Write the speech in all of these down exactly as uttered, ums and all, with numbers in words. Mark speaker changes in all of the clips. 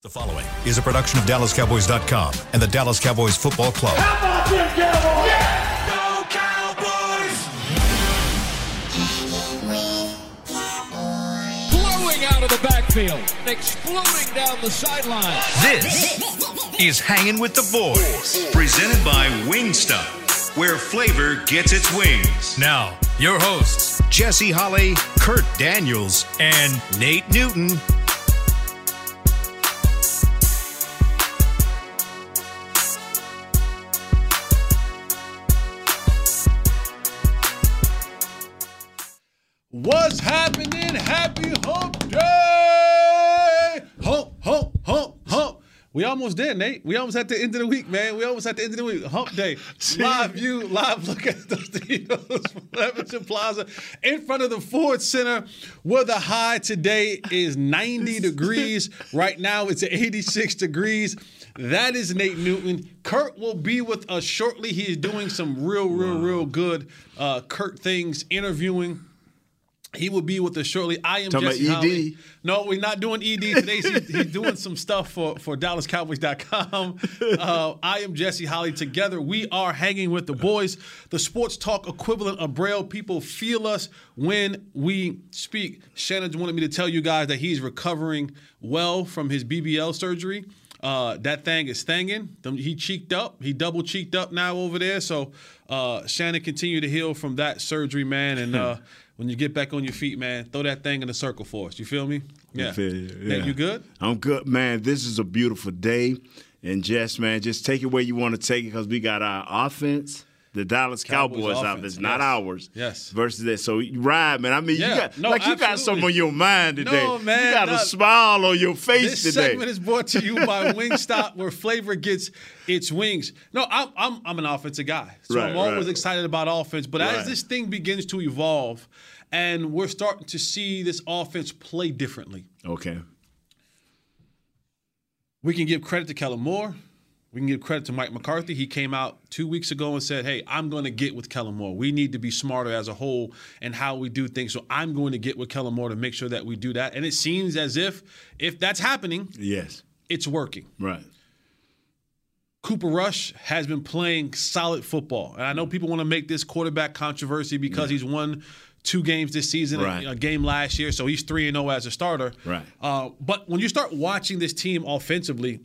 Speaker 1: The following is a production of Dallas Cowboys dot com and the Dallas Cowboys Football Club.
Speaker 2: How about them Cowboys?
Speaker 3: Yeah! Go Cowboys!
Speaker 4: Blowing out of the backfield, exploding down the sideline.
Speaker 1: This is Hanging with the Boys, presented by Wingstop, where flavor gets its wings. Now, your hosts, Jesse Holley, Kurt Daniels, and Nate Newton.
Speaker 5: What's happening? Happy hump day! Hump, hump, hump, hump. We almost there, Nate. We almost at the end of the week, man. We almost at the end of the week. Hump day. Live view, live look at the studios from Levenson Plaza in front of the Ford Center, where the high today is ninety degrees. Right now, it's eighty-six degrees. That is Nate Newton. Kurt will be with us shortly. He is doing some real, real, real good uh, Kurt things, interviewing. He will be with us shortly. I am
Speaker 6: Talking
Speaker 5: Jesse
Speaker 6: about E D?
Speaker 5: Holley. No, we're not doing E D today. He's, he's doing some stuff for, for Dallas Cowboys dot com. Uh, I am Jesse Holley. Together, we are hanging with the boys, the sports talk equivalent of Braille. People feel us when we speak. Shannon wanted me to tell you guys that he's recovering well from his B B L surgery. Uh, that thing is thangin'. He cheeked up. He double cheeked up now over there. So uh, Shannon continue to heal from that surgery, man. And uh, when you get back on your feet, man, throw that thing in a circle for us. You feel me? Yeah.
Speaker 6: I feel you. Yeah.
Speaker 5: Hey, you good?
Speaker 6: I'm good, man. This is a beautiful day. And Jess, man, just take it where you want to take it because we got our offense. The Dallas Cowboys,
Speaker 5: Cowboys
Speaker 6: offense,
Speaker 5: offense,
Speaker 6: not
Speaker 5: yes.
Speaker 6: ours.
Speaker 5: Yes.
Speaker 6: Versus that. So you ride, man. I mean,
Speaker 5: Yeah.
Speaker 6: you got
Speaker 5: No,
Speaker 6: like you got
Speaker 5: absolutely.
Speaker 6: something on your mind today.
Speaker 5: No, man,
Speaker 6: You got
Speaker 5: not-
Speaker 6: a smile on your face
Speaker 5: This
Speaker 6: today.
Speaker 5: segment is brought to you by Wingstop, where flavor gets its wings. No, I'm I'm, I'm an offensive guy, so
Speaker 6: Right,
Speaker 5: I'm always
Speaker 6: right.
Speaker 5: excited about offense. But
Speaker 6: Right.
Speaker 5: as this thing begins to evolve, and we're starting to see this offense play differently,
Speaker 6: Okay.
Speaker 5: we can give credit to Kellen Moore. We can give credit to Mike McCarthy. He came out two weeks ago and said, hey, I'm going to get with Kellen Moore. We need to be smarter as a whole in how we do things. So I'm going to get with Kellen Moore to make sure that we do that. And it seems as if, if that's happening,
Speaker 6: Yes.
Speaker 5: it's working.
Speaker 6: Right.
Speaker 5: Cooper Rush has been playing solid football. And I know people want to make this quarterback controversy because
Speaker 6: Yeah.
Speaker 5: he's won two games this season,
Speaker 6: Right.
Speaker 5: a, a game last year, so he's three and oh as a starter.
Speaker 6: Right.
Speaker 5: Uh, but when you start watching this team offensively,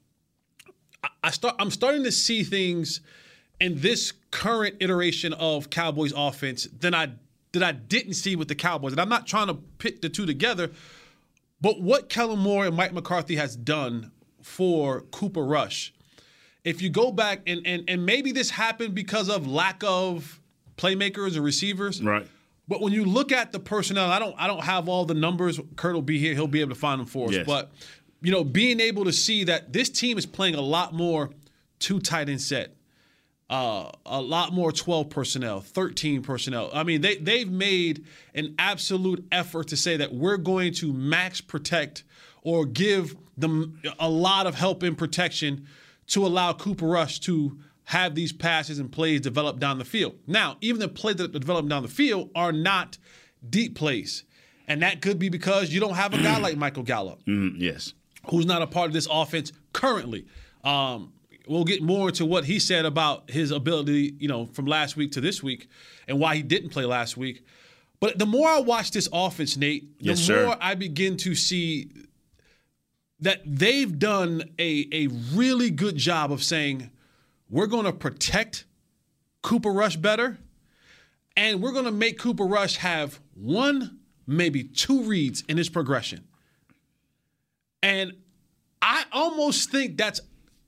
Speaker 5: I, I start, I'm starting to see things in this current iteration of Cowboys offense than I, that I didn't see with the Cowboys. And I'm not trying to pit the two together, but what Kellen Moore and Mike McCarthy has done for Cooper Rush, if you go back, and, and, and maybe this happened because of lack of playmakers or receivers.
Speaker 6: Right.
Speaker 5: But when you look at the personnel, I don't I don't have all the numbers. Kurt will be here. He'll be able to find them for us.
Speaker 6: Yes.
Speaker 5: But, you know, being able to see that this team is playing a lot more two tight end set, uh, a lot more twelve personnel, thirteen personnel. I mean, they, they've made an absolute effort to say that we're going to max protect or give them a lot of help in protection to allow Cooper Rush to have these passes and plays develop down the field. Now, even the plays that develop down the field are not deep plays. And that could be because you don't have a guy like Michael Gallup,
Speaker 6: Mm, yes.
Speaker 5: who's not a part of this offense currently. Um, we'll get more into what he said about his ability, you know, from last week to this week and why he didn't play last week. But the more I watch this offense, Nate, the
Speaker 6: Yes, sir.
Speaker 5: more I begin to see that they've done a, a really good job of saying, we're going to protect Cooper Rush better, and we're going to make Cooper Rush have one, maybe two reads in his progression. And I almost think that's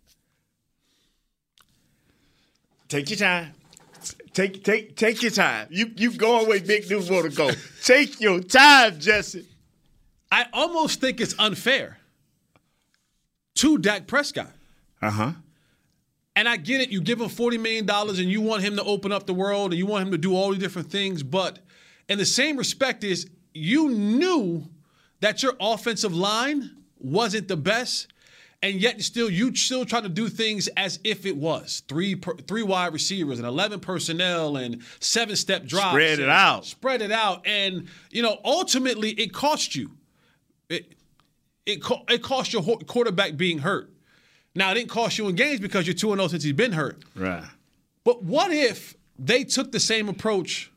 Speaker 6: Take your time. Take take take your time. You you going where Big News want to go. Take your time, Jesse.
Speaker 5: I almost think it's unfair to Dak Prescott.
Speaker 6: Uh-huh.
Speaker 5: And I get it. You give him forty million dollars and you want him to open up the world and you want him to do all these different things. But in the same respect is you knew that your offensive line wasn't the best, and yet still you still try to do things as if it was. Three per, three wide receivers and eleven personnel and seven-step drops.
Speaker 6: Spread it
Speaker 5: and
Speaker 6: out.
Speaker 5: Spread it out. And, you know, ultimately it cost you. It, it co- it cost your ho- quarterback being hurt. Now, it didn't cost you in games because you're two and oh since he's been hurt.
Speaker 6: Right.
Speaker 5: But what if they took the same approach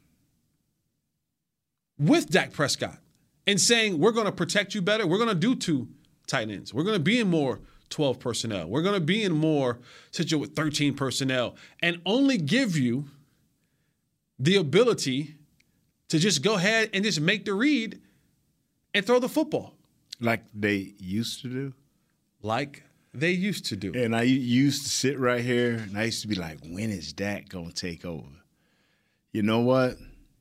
Speaker 5: with Dak Prescott and saying, we're going to protect you better. We're going to do two tight ends. We're going to be in more twelve personnel. We're going to be in more situation with thirteen personnel and only give you the ability to just go ahead and just make the read and throw the football.
Speaker 6: Like they used to do?
Speaker 5: Like they used to do.
Speaker 6: And I used to sit right here, and I used to be like, when is Dak going to take over? You know what?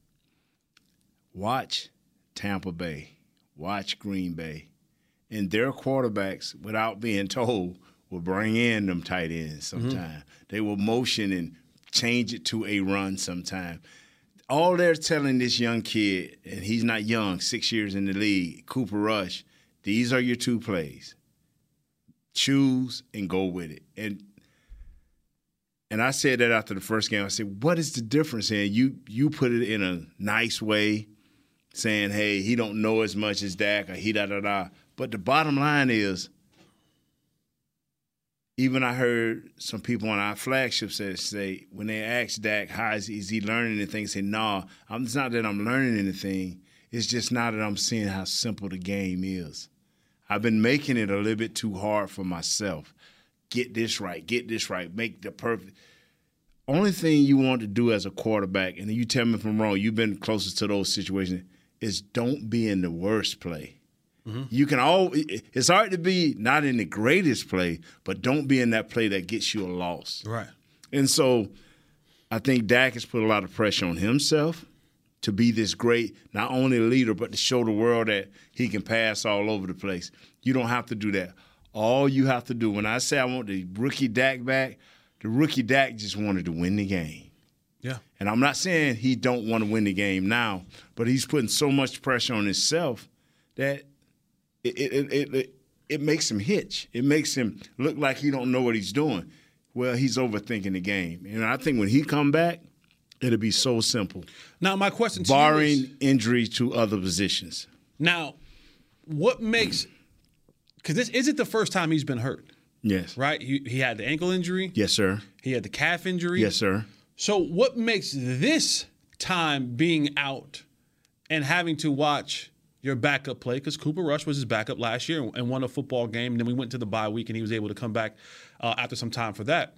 Speaker 6: Watch Tampa Bay. Watch Green Bay. And their quarterbacks, without being told, will bring in them tight ends sometime. Mm-hmm. They will motion and change it to a run sometime. All they're telling this young kid, and he's not young, six years in the league, Cooper Rush, these are your two plays. Choose and go with it. And and I said that after the first game. I said, what is the difference? And you you put it in a nice way, saying, hey, he don't know as much as Dak or he da-da-da. But the bottom line is, even I heard some people on our flagship say, say when they asked Dak, how is he, is he learning anything, say, no, nah, it's not that I'm learning anything. It's just now that I'm seeing how simple the game is. I've been making it a little bit too hard for myself. Get this right, get this right, make the perfect. Only thing you want to do as a quarterback, and you tell me if I'm wrong, you've been closest to those situations, is don't be in the worst play. Mm-hmm. You can all. It's hard to be not in the greatest play, but don't be in that play that gets you a loss.
Speaker 5: Right.
Speaker 6: And so I think Dak has put a lot of pressure on himself to be this great, not only leader, but to show the world that he can pass all over the place. You don't have to do that. All you have to do, when I say I want the rookie Dak back, the rookie Dak just wanted to win the game.
Speaker 5: Yeah.
Speaker 6: And I'm not saying he don't want to win the game now, but he's putting so much pressure on himself that It it, it it it makes him hitch. It makes him look like he don't know what he's doing. Well, he's overthinking the game. And I think when he come back, it'll be so simple.
Speaker 5: Now, my question to
Speaker 6: barring
Speaker 5: you is,
Speaker 6: injury to other positions.
Speaker 5: Now, what makes – because this isn't the first time he's been hurt.
Speaker 6: Yes.
Speaker 5: Right? He, he had the ankle injury.
Speaker 6: Yes, sir.
Speaker 5: He had the calf injury.
Speaker 6: Yes, sir.
Speaker 5: So what makes this time being out and having to watch – your backup play, because Cooper Rush was his backup last year and won a football game. And then we went to the bye week and he was able to come back uh, after some time for that.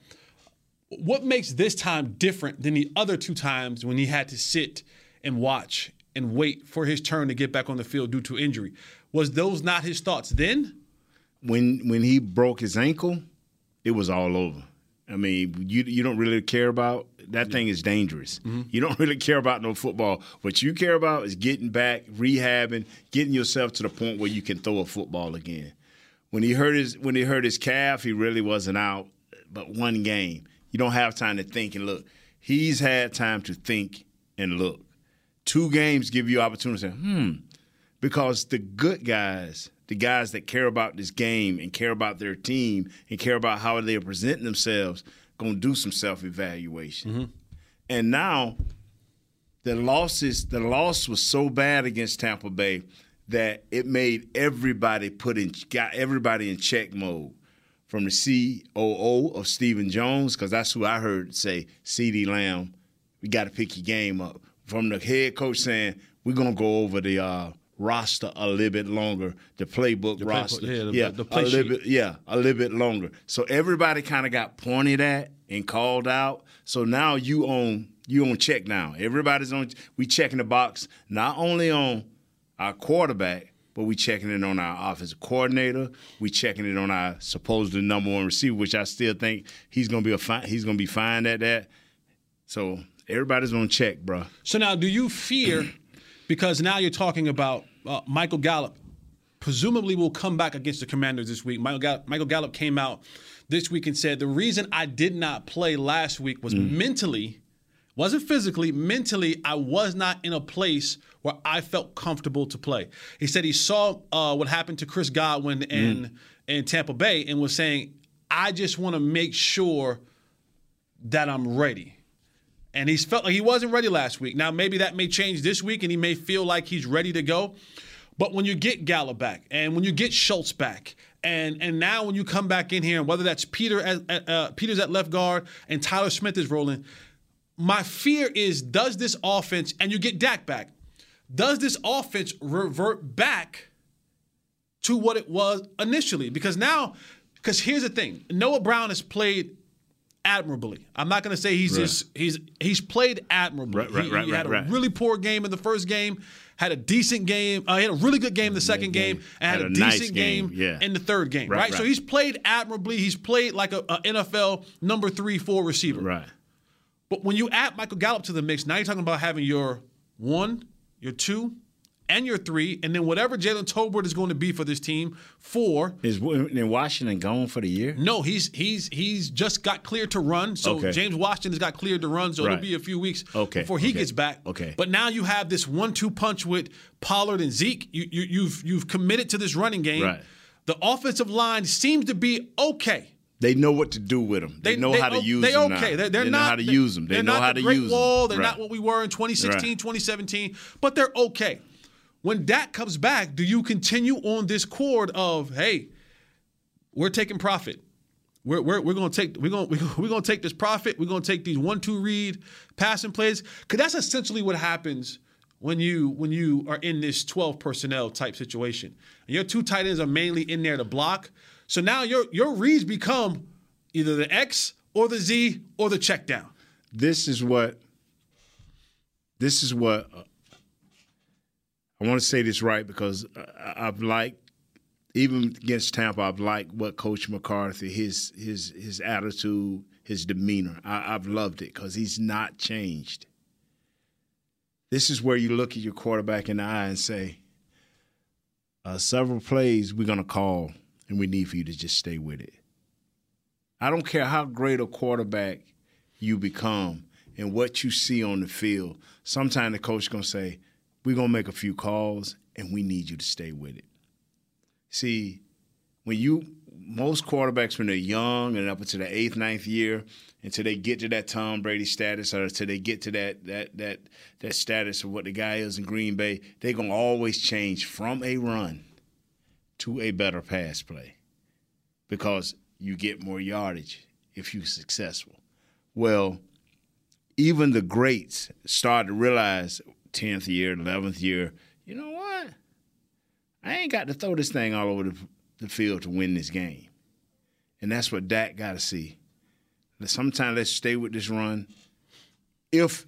Speaker 5: What makes this time different than the other two times when he had to sit and watch and wait for his turn to get back on the field due to injury? Was those not his thoughts then?
Speaker 6: When when he broke his ankle, it was all over. I mean, you you don't really care about that. Thing is dangerous. Mm-hmm. You don't really care about no football. What you care about is getting back, rehabbing, getting yourself to the point where you can throw a football again. When he hurt his when he hurt his calf, he really wasn't out but one game. You don't have time to think and look. He's had time to think and look. Two games give you opportunity to say, hmm, because the good guys, the guys that care about this game and care about their team and care about how they're presenting themselves, going to do some self-evaluation. Mm-hmm. And now the losses, the loss was so bad against Tampa Bay that it made everybody put in, got everybody in check mode. From the C O O of Stephen Jones, because that's who I heard say, CeeDee Lamb, we got to pick your game up. From the head coach saying, we're going to go over the uh, roster a little bit longer, the playbook
Speaker 5: the
Speaker 6: roster.
Speaker 5: Play, yeah, the,
Speaker 6: yeah,
Speaker 5: the play
Speaker 6: a little
Speaker 5: sheet.
Speaker 6: bit, yeah, a little bit longer. So everybody kind of got pointed at and called out. So now you on you on check now. Everybody's on. We checking the box not only on our quarterback, but we checking it on our offensive coordinator. We checking it on our supposedly number one receiver, which I still think he's gonna be a fine, he's gonna be fine at that. So everybody's on check, bro.
Speaker 5: So now, do you fear, because now you're talking about uh, Michael Gallup, presumably will come back against the Commanders this week. Michael Gallup, Michael Gallup came out this week and said, the reason I did not play last week was mm. mentally, wasn't physically, mentally, I was not in a place where I felt comfortable to play. He said he saw uh, what happened to Chris Godwin in, mm. in Tampa Bay and was saying, I just want to make sure that I'm ready. And he's felt like he wasn't ready last week. Now, maybe that may change this week and he may feel like he's ready to go. But when you get Gallup back, and when you get Schultz back, and and now when you come back in here, and whether that's Peter at, uh, Peters at left guard and Tyler Smith is rolling, my fear is, does this offense, and you get Dak back, does this offense revert back to what it was initially? Because now, because here's the thing, Noah Brown has played admirably. I'm not going to say he's
Speaker 6: right.
Speaker 5: just he's he's played admirably.
Speaker 6: Right, right,
Speaker 5: he,
Speaker 6: right,
Speaker 5: he had
Speaker 6: right,
Speaker 5: a
Speaker 6: right.
Speaker 5: really poor game in the first game, had a decent game. Uh, he had a really good game in the second game,
Speaker 6: game.
Speaker 5: and had,
Speaker 6: Had
Speaker 5: a,
Speaker 6: a nice
Speaker 5: decent
Speaker 6: game,
Speaker 5: game,
Speaker 6: yeah.
Speaker 5: in the third game.
Speaker 6: Right,
Speaker 5: Right,
Speaker 6: right.
Speaker 5: So he's played admirably. He's played like a, a N F L number three, four receiver.
Speaker 6: Right.
Speaker 5: But when you add Michael Gallup to the mix, now you're talking about having your one, your two, and your three, and then whatever Jalen Tolbert is going to be for this team, four.
Speaker 6: Is in Washington gone for the year?
Speaker 5: No, he's he's he's just got cleared to run. So
Speaker 6: Okay.
Speaker 5: James Washington has got cleared to run. So
Speaker 6: Right.
Speaker 5: it'll be a few weeks
Speaker 6: Okay,
Speaker 5: before he
Speaker 6: okay,
Speaker 5: gets back.
Speaker 6: okay.
Speaker 5: But now you have this one-two punch with Pollard and Zeke. You, you you've you've committed to this running game.
Speaker 6: Right.
Speaker 5: The offensive line seems to be okay.
Speaker 6: They know what to do with them. They, know how to use
Speaker 5: they
Speaker 6: them
Speaker 5: okay.
Speaker 6: now.
Speaker 5: They're, they're
Speaker 6: they
Speaker 5: not,
Speaker 6: know how to use them. They
Speaker 5: they're
Speaker 6: know
Speaker 5: not
Speaker 6: how
Speaker 5: the
Speaker 6: to
Speaker 5: Great
Speaker 6: use
Speaker 5: Wall.
Speaker 6: them.
Speaker 5: They're
Speaker 6: Right.
Speaker 5: not what we were in twenty sixteen,
Speaker 6: Right.
Speaker 5: twenty seventeen, but they're okay. When Dak comes back, do you continue on this chord of, hey, we're taking profit. We're we're, we're going to take we're going we're going to take this profit. We're going to take these one-two read passing plays, because that's essentially what happens when you when you are in this twelve personnel type situation. And your two tight ends are mainly in there to block. So now your your reads become either the X or the Z or the check down.
Speaker 6: This is what. This is what. Uh, I want to say this right, because I, I've liked, even against Tampa, I've liked what Coach McCarthy, his his his attitude, his demeanor. I, I've loved it because he's not changed. This is where you look at your quarterback in the eye and say, uh, several plays we're going to call, and we need for you to just stay with it. I don't care how great a quarterback you become and what you see on the field. Sometimes the coach is going to say, we're going to make a few calls, and we need you to stay with it. See, when you most quarterbacks, when they're young and up until the eighth, ninth year, until they get to that Tom Brady status, or until they get to that that that that status of what the guy is in Green Bay, they're going to always change from a run to a better pass play, because you get more yardage if you're successful. Well, even the greats start to realize tenth year, eleventh year, you know what? I ain't got to throw this thing all over the, the field to win this game. And that's what Dak got to see. Sometimes let's stay with this run if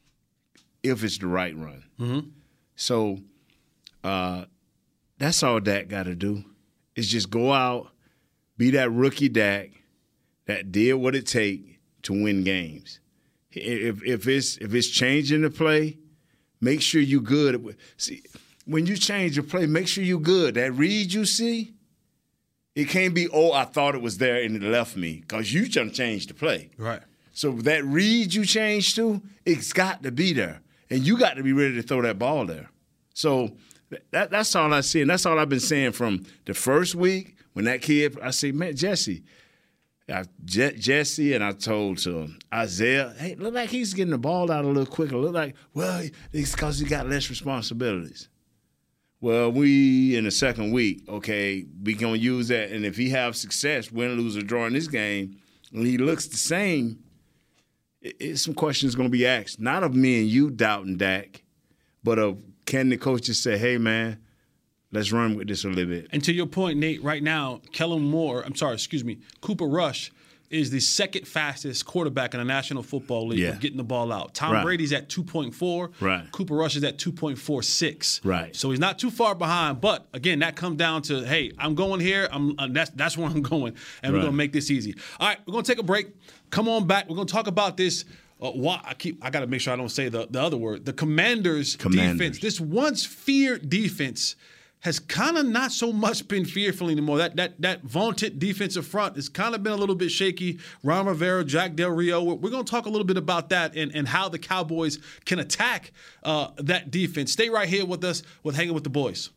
Speaker 6: if it's the right run.
Speaker 5: Mm-hmm.
Speaker 6: So uh, that's all Dak got to do, is just go out, be that rookie Dak that did what it take to win games. If if it's if it's changing the play, make sure you good. See, when you change your play, make sure you good. That read you see, it can't be, oh, I thought it was there and it left me, because you just changed the play.
Speaker 5: Right.
Speaker 6: So that read you changed to, it's got to be there. And you got to be ready to throw that ball there. So that, that's all I see. And that's all I've been saying from the first week when that kid, I say, man, Jesse, I, Je- Jesse and I told to him, Isaiah, hey, look like he's getting the ball out a little quicker. Look like, well, it's because he got less responsibilities. Well, we in the second week, okay, we going to use that. And if he have success, win, lose, or draw in this game, and he looks the same, it, it's some questions going to be asked. Not of me and you doubting Dak, but of can the coaches say, hey, man, let's run with this a little bit.
Speaker 5: And to your point, Nate, right now, Kellen Moore, I'm sorry, excuse me, Cooper Rush is the second fastest quarterback in the National Football League
Speaker 6: Yeah.
Speaker 5: for getting the ball out. Tom
Speaker 6: Right.
Speaker 5: Brady's at two point four.
Speaker 6: Right.
Speaker 5: Cooper Rush is at two point four six.
Speaker 6: Right.
Speaker 5: So he's not too far behind. But, again, that comes down to, hey, I'm going here. I'm uh, that's that's where I'm going. And we're
Speaker 6: Right.
Speaker 5: going to make this easy. All right, we're going to take a break. Come on back. We're going to talk about this. Uh, why I keep I got to make sure I don't say the, the other word. The Commanders,
Speaker 6: Commanders.
Speaker 5: defense. This once feared defense has kind of not so much been fearful anymore. That that that vaunted defensive front has kind of been a little bit shaky. Ron Rivera, Jack Del Rio. We're, we're going to talk a little bit about that and, and how the Cowboys can attack uh, that defense. Stay right here with us with Hanging with the Boys.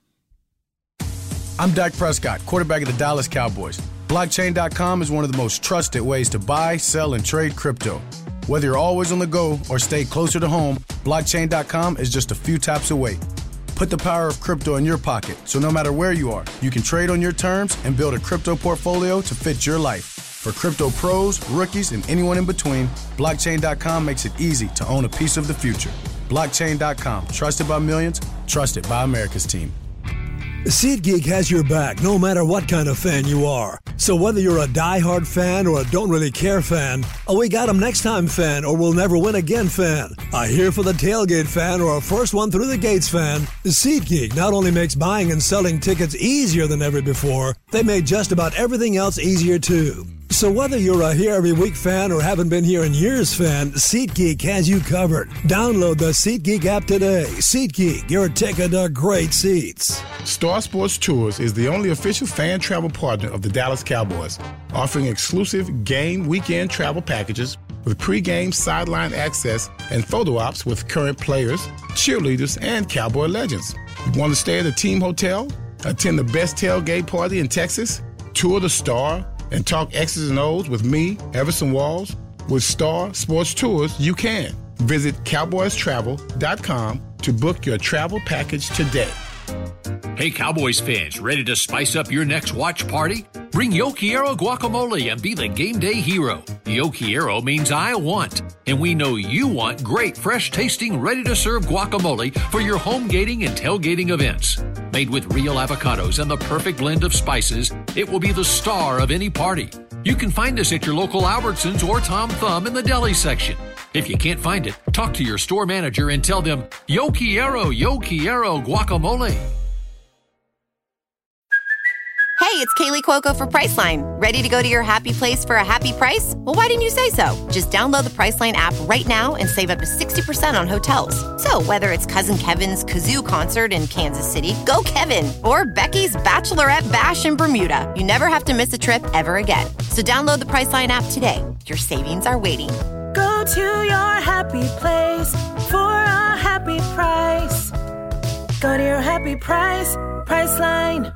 Speaker 2: I'm Dak Prescott, quarterback of the Dallas Cowboys. Blockchain dot com is one of the most trusted ways to buy, sell, and trade crypto. Whether you're always on the go or stay closer to home, Blockchain dot com is just a few taps away. Put the power of crypto in your pocket, so no matter where you are, you can trade on your terms and build a crypto portfolio to fit your life. For crypto pros, rookies, and anyone in between, blockchain dot com makes it easy to own a piece of the future. blockchain dot com, trusted by millions, trusted by America's team.
Speaker 7: SeatGeek has your back no matter what kind of fan you are. So whether you're a diehard fan or a don't really care fan, a we got 'em next time fan or we'll never win again fan, a here for the tailgate fan or a first one through the gates fan, SeatGeek not only makes buying and selling tickets easier than ever before, they made just about everything else easier too. So whether you're a here every week fan or haven't been here in years fan, SeatGeek has you covered. Download the SeatGeek app today. SeatGeek, your ticket to great seats.
Speaker 8: Star Sports Tours is the only official fan travel partner of the Dallas Cowboys, offering exclusive game weekend travel packages with pre-game sideline access and photo ops with current players, cheerleaders, and Cowboy legends. You want to stay at a team hotel, attend the best tailgate party in Texas, tour the Star, and talk X's and O's with me, Everson Walls? With Star Sports Tours, you can. Visit cowboys travel dot com to book your travel package today.
Speaker 9: Hey, Cowboys fans, ready to spice up your next watch party? Bring Yo Quiero guacamole and be the game day hero. Yo Quiero means I want, and we know you want great, fresh-tasting, ready-to-serve guacamole for your home gating and tailgating events. Made with real avocados and the perfect blend of spices, it will be the star of any party. You can find us at your local Albertsons or Tom Thumb in the deli section. If you can't find it, talk to your store manager and tell them, Yo Quiero, Yo Quiero guacamole.
Speaker 10: Hey, it's Kaylee Cuoco for Priceline. Ready to go to your happy place for a happy price? Well, why didn't you say so? Just download the Priceline app right now and save up to sixty percent on hotels. So whether it's Cousin Kevin's Kazoo Concert in Kansas City, go Kevin, or Becky's Bachelorette Bash in Bermuda, you never have to miss a trip ever again. So download the Priceline app today. Your savings are waiting.
Speaker 11: Go to your happy place for a happy price. Go to your happy price, Priceline.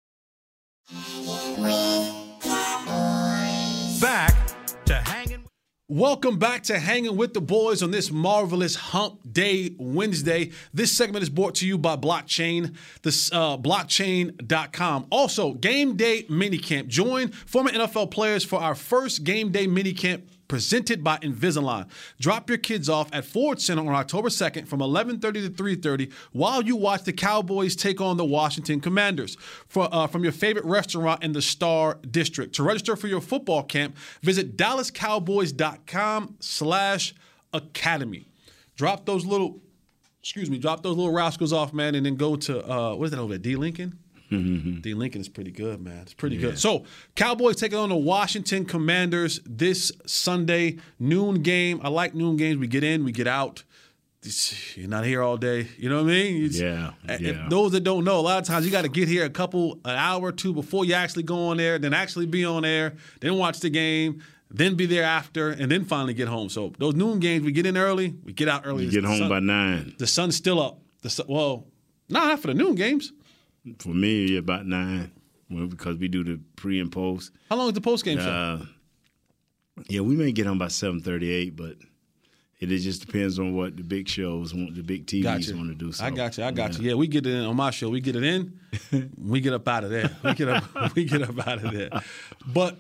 Speaker 1: Back to hanging.
Speaker 5: Welcome back to Hanging with the Boys on this marvelous Hump Day Wednesday. This segment is brought to you by Blockchain, this uh, blockchain dot com. Also, Game Day Minicamp. Join former N F L players for our first Game Day Minicamp presented by Invisalign. Drop your kids off at Ford Center on October second from eleven thirty to three thirty while you watch the Cowboys take on the Washington Commanders for, uh, from your favorite restaurant in the Star District. To register for your football camp, visit dallas cowboys dot com slash academy. Drop those little, excuse me, drop those little rascals off, man, and then go to, uh, what is that over there, D. Lincoln? Mm-hmm. D. Lincoln is pretty good, man. It's pretty yeah. good. So, Cowboys taking on the Washington Commanders this Sunday, noon game. I like noon games. We get in, we get out. You're not here all day. You know what I mean? It's,
Speaker 6: yeah, yeah.
Speaker 5: If those that don't know, a lot of times you got to get here a couple, an hour or two before you actually go on there, then actually be on air, then watch the game, then be there after, and then finally get home. So, those noon games, we get in early, we get out early.
Speaker 6: You get home
Speaker 5: sun,
Speaker 6: by nine.
Speaker 5: The sun's still up. The sun, well, nah, not for the noon games.
Speaker 6: For me, about nine, well, because we do the pre and post.
Speaker 5: How long is the post game show?
Speaker 6: Uh, yeah, we may get on by seven thirty-eight, but it, it just depends on what the big shows want, the big T Vs
Speaker 5: gotcha.
Speaker 6: want to do. So,
Speaker 5: I got you. I got yeah. you. Yeah, we get it in on my show. We get it in. we get up out of there. We get up. we get up out of there. But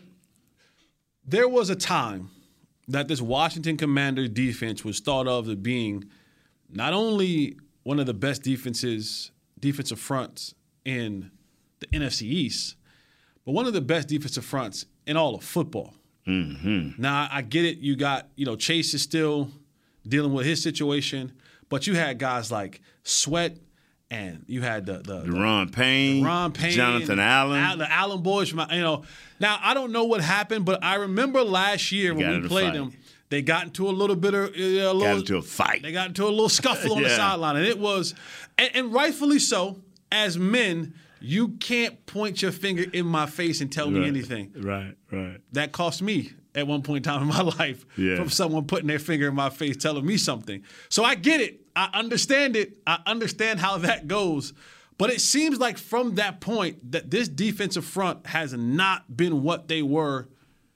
Speaker 5: there was a time that this Washington Commanders defense was thought of as being not only one of the best defenses, defensive fronts in the N F C East, but one of the best defensive fronts in all of football.
Speaker 6: Mm-hmm.
Speaker 5: Now, I get it. You got, you know, Chase is still dealing with his situation, but you had guys like Sweat, and you had the the, the
Speaker 6: Ron Payne,
Speaker 5: Ron Payne,
Speaker 6: Jonathan Allen,
Speaker 5: Al, the Allen boys. From, you know, now I don't know what happened, but I remember last year when we played them, they got into a little bit of uh, a little,
Speaker 6: got into a fight.
Speaker 5: They got into a little scuffle on yeah. the sideline, and it was, and, and rightfully so. As men, you can't point your finger in my face and tell
Speaker 6: right.
Speaker 5: me anything.
Speaker 6: Right, right.
Speaker 5: That cost me at one point in time in my life
Speaker 6: yeah.
Speaker 5: from someone putting their finger in my face telling me something. So I get it. I understand it. I understand how that goes. But it seems like from that point that this defensive front has not been what they were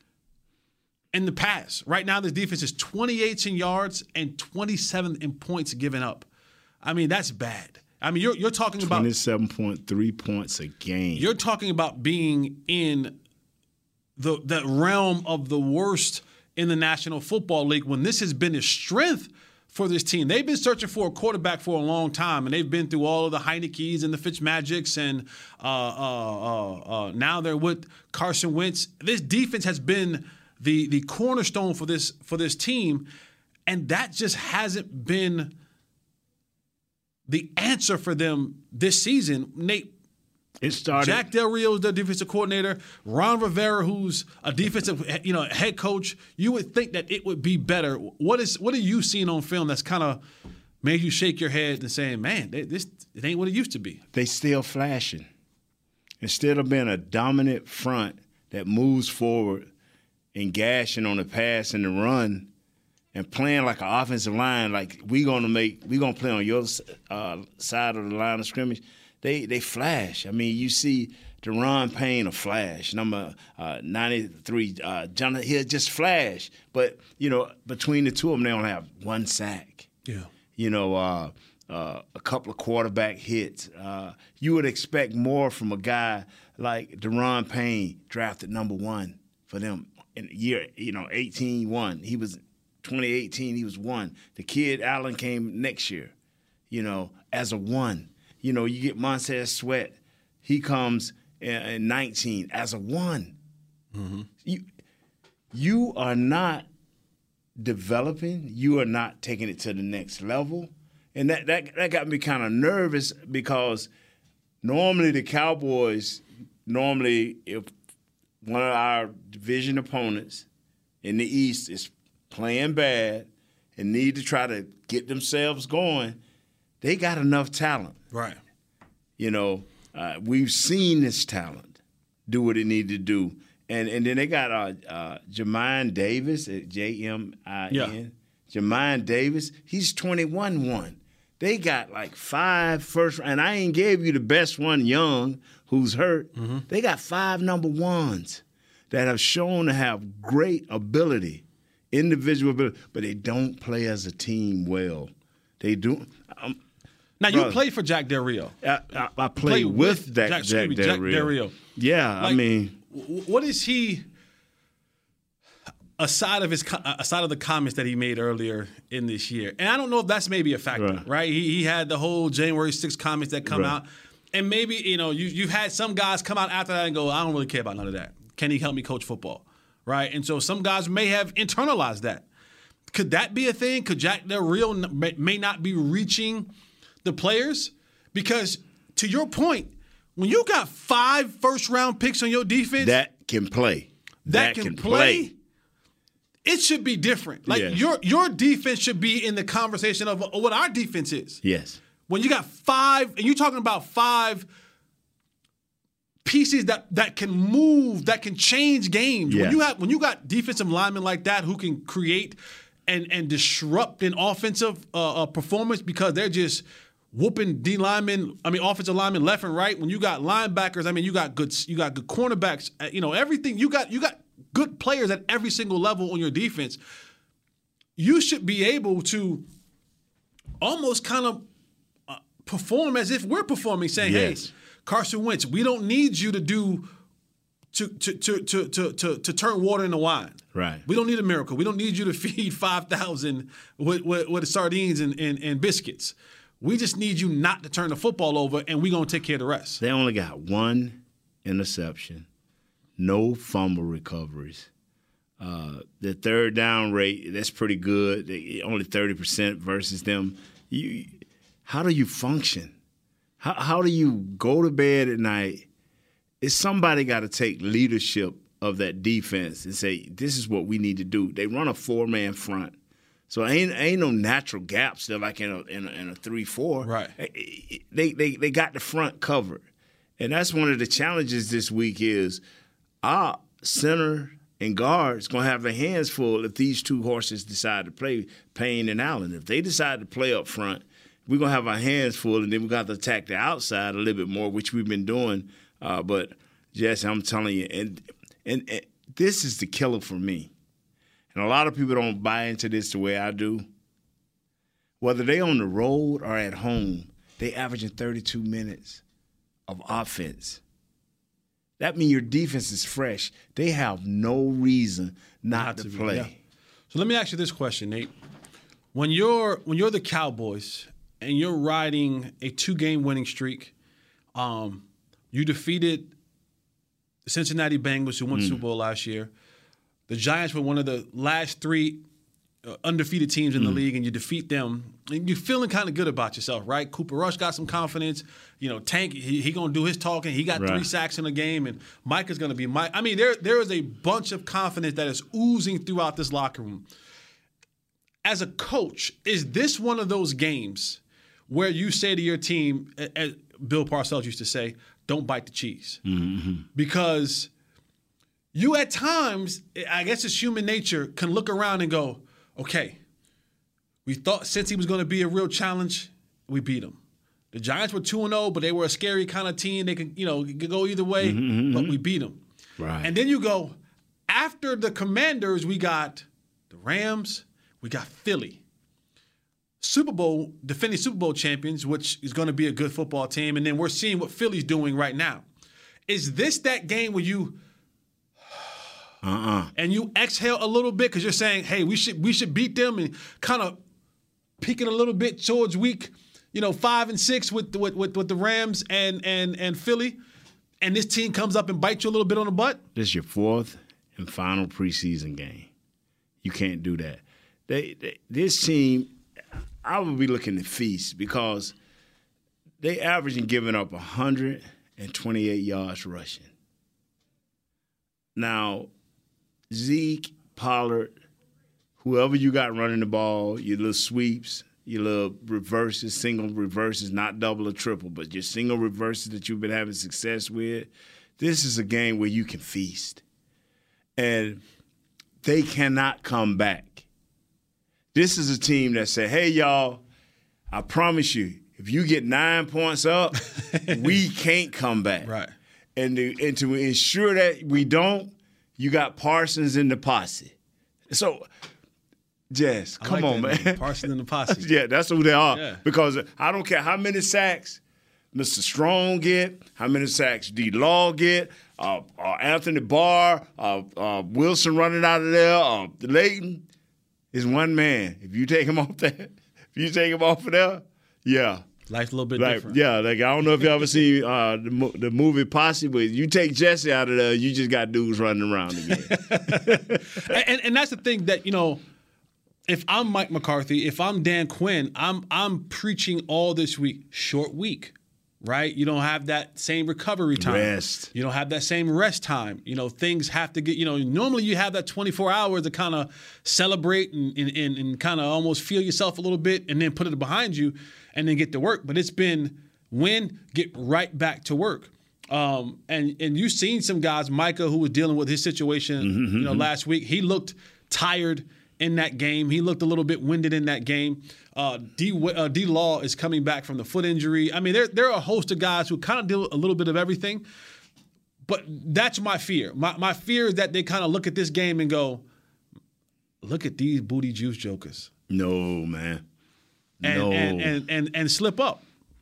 Speaker 5: in the past. Right now, this defense is twenty-eighth in yards and twenty-seventh in points given up. I mean, that's bad. I mean, you're you're talking about
Speaker 6: twenty-seven point three points a game.
Speaker 5: You're talking about being in the that realm of the worst in the National Football League when this has been a strength for this team. They've been searching for a quarterback for a long time, and they've been through all of the Heinekes and the Fitzmagics, and uh, uh, uh, uh, now they're with Carson Wentz. This defense has been the the cornerstone for this for this team, and that just hasn't been the answer for them this season. Nate,
Speaker 6: it started.
Speaker 5: Jack Del Rio is the defensive coordinator. Ron Rivera, who's a defensive, you know, head coach. You would think that it would be better. What is what are you seeing on film that's kind of made you shake your head and saying, "Man, this it ain't what it used to be"?
Speaker 6: They still flashing. Instead of being a dominant front that moves forward and gashing on the pass and the run, and playing like an offensive line, like we gonna make, we gonna play on your uh, side of the line of scrimmage. They they flash. I mean, you see Deron Payne a flash, number uh, ninety-three. Uh, Jonathan Hill just flash, but you know, between the two of them, they only have one sack.
Speaker 5: Yeah.
Speaker 6: You know, uh, uh, a couple of quarterback hits. Uh, you would expect more from a guy like Deron Payne, drafted number one for them in the year, you know, eighteen one. He was. twenty eighteen, he was one. The kid, Allen, came next year, you know, as a one. You know, you get Montez Sweat. He comes in, in nineteen as a one.
Speaker 5: Mm-hmm.
Speaker 6: You, you are not developing. You are not taking it to the next level. And that, that, that got me kind of nervous because normally the Cowboys, normally if one of our division opponents in the East is playing bad and need to try to get themselves going, they got enough talent.
Speaker 5: Right.
Speaker 6: You know, uh, we've seen this talent do what it needed to do. And and then they got uh, uh, Jermaine Davis, J M I N. Yeah. Jermaine Davis, he's twenty-one one. They got like five first, and I ain't gave you the best one, Young, who's hurt.
Speaker 5: Mm-hmm.
Speaker 6: They got five number ones that have shown to have great ability. Individual ability, but they don't play as a team well. They do. Um,
Speaker 5: now,
Speaker 6: brother,
Speaker 5: you played for Jack Del Rio.
Speaker 6: I, I, I played with, with that, Jack, Jack, Del,
Speaker 5: Jack
Speaker 6: Rio.
Speaker 5: Del Rio.
Speaker 6: Yeah,
Speaker 5: like,
Speaker 6: I mean.
Speaker 5: What is he, aside of his aside of the comments that he made earlier in this year, and I don't know if that's maybe a factor, right? right? He, he had the whole January sixth comments that come right. out, and maybe, you know, you, you've had some guys come out after that and go, I don't really care about none of that. Can he help me coach football? Right, and so some guys may have internalized that. Could that be a thing? Could Jack Del Rio may not be reaching the players? Because to your point, when you got five first-round picks on your defense,
Speaker 6: that can play.
Speaker 5: That, that can, can play, play. It should be different. Like yes. your your defense should be in the conversation of what our defense is.
Speaker 6: Yes.
Speaker 5: When you got five, and you're talking about five pieces that, that can move, that can change games. Yes. When you have when you got defensive linemen like that who can create and and disrupt an offensive uh, uh, performance because they're just whooping D linemen, I mean offensive linemen left and right. When you got linebackers, I mean you got good you got good cornerbacks. You know everything. You got you got good players at every single level on your defense. You should be able to almost kind of uh, perform as if we're performing, saying,
Speaker 6: yes.
Speaker 5: "Hey, Carson Wentz, we don't need you to do to to to to to to, to turn water into wine.
Speaker 6: Right.
Speaker 5: We don't need a miracle. We don't need you to feed five thousand with, with with sardines and, and and biscuits. We just need you not to turn the football over, and we're gonna take care of the rest."
Speaker 6: They only got one interception, no fumble recoveries. Uh, the third down rate, that's pretty good. They, only thirty percent versus them. You, how do you function? How, how do you go to bed at night? Is somebody got to take leadership of that defense and say, this is what we need to do? They run a four-man front. So ain't ain't no natural gaps. They're like in a in a, in a three four.
Speaker 5: Right.
Speaker 6: They, they they got the front covered. And that's one of the challenges this week is our center and guards going to have their hands full if these two horses decide to play, Payne and Allen. If they decide to play up front, we're going to have our hands full, and then we're going to have to attack the outside a little bit more, which we've been doing. Uh, but, Jesse, I'm telling you, and, and and this is the killer for me. And a lot of people don't buy into this the way I do. Whether they on the road or at home, they averaging thirty-two minutes of offense. That means your defense is fresh. They have no reason not, not to, to play. Be, yeah.
Speaker 5: So let me ask you this question, Nate. When you're when you're the Cowboys and you're riding a two-game winning streak, um, you defeated the Cincinnati Bengals, who won mm. the Super Bowl last year. The Giants were one of the last three uh, undefeated teams in mm. the league, and you defeat them. And you're feeling kind of good about yourself, right? Cooper Rush got some confidence. You know, Tank, he, he going to do his talking. He got right. three sacks in the game, and Mike is going to be Mike. I mean, there there is a bunch of confidence that is oozing throughout this locker room. As a coach, is this one of those games where you say to your team, as Bill Parcells used to say, don't bite the cheese?
Speaker 6: Mm-hmm.
Speaker 5: Because you at times, I guess it's human nature, can look around and go, okay, we thought since he was going to be a real challenge, we beat him. The Giants were two and oh, but they were a scary kind of team. They could, you know, could go either way,
Speaker 6: mm-hmm.
Speaker 5: but we beat them.
Speaker 6: Right.
Speaker 5: And then you go, after the Commanders, we got the Rams, we got Philly. Super Bowl, defending Super Bowl champions, which is going to be a good football team. And then we're seeing what Philly's doing right now. Is this that game where you
Speaker 6: uh-uh.
Speaker 5: and you exhale a little bit because you're saying, hey, we should we should beat them, and kind of peeking a little bit towards week, you know, five and six with with with, with the Rams and and and Philly, and this team comes up and bites you a little bit on the butt?
Speaker 6: This is your fourth and final preseason game. You can't do that. They, they this team, I would be looking to feast because they averaging giving up one hundred twenty-eight yards rushing. Now, Zeke, Pollard, whoever you got running the ball, your little sweeps, your little reverses, single reverses, not double or triple, but your single reverses that you've been having success with, this is a game where you can feast. And they cannot come back. This is a team that said, hey, y'all, I promise you, if you get nine points up, we can't come back.
Speaker 5: Right.
Speaker 6: And to, and to ensure that we don't, you got Parsons in the posse. So, Jess, come
Speaker 5: like
Speaker 6: on,
Speaker 5: man.
Speaker 6: man.
Speaker 5: Parsons in the posse.
Speaker 6: Yeah, that's who they are.
Speaker 5: Yeah.
Speaker 6: Because I don't care how many sacks Mister Strong get, how many sacks D. Law get, uh, uh, Anthony Barr, uh, uh, Wilson running out of there, uh, Leighton. Is one man. If you take him off that, if you take him off of there, yeah.
Speaker 5: Life's a little bit
Speaker 6: like,
Speaker 5: different.
Speaker 6: Yeah, like I don't know if you ever seen uh, the, the movie Posse, but you take Jesse out of there, you just got dudes running around again.
Speaker 5: and, and that's the thing that, you know, if I'm Mike McCarthy, if I'm Dan Quinn, I'm I'm preaching all this week, short week. Right? You don't have that same recovery time.
Speaker 6: Rest.
Speaker 5: You don't have that same rest time. You know, things have to get, you know, normally you have that twenty-four hours to kind of celebrate and, and, and, and kind of almost feel yourself a little bit and then put it behind you and then get to work. But it's been win, get right back to work. Um, and, and you've seen some guys, Micah, who was dealing with his situation,
Speaker 6: mm-hmm,
Speaker 5: you know,
Speaker 6: mm-hmm.
Speaker 5: last week. He looked tired in that game. He looked a little bit winded in that game. Uh, D, uh, D Law is coming back from the foot injury. I mean, there there are a host of guys who kind of do a little bit of everything. But that's my fear. My my fear is that they kind of look at this game and go, look at these booty juice jokers.
Speaker 6: No, man.
Speaker 5: And,
Speaker 6: no.
Speaker 5: And, and, and, and slip up.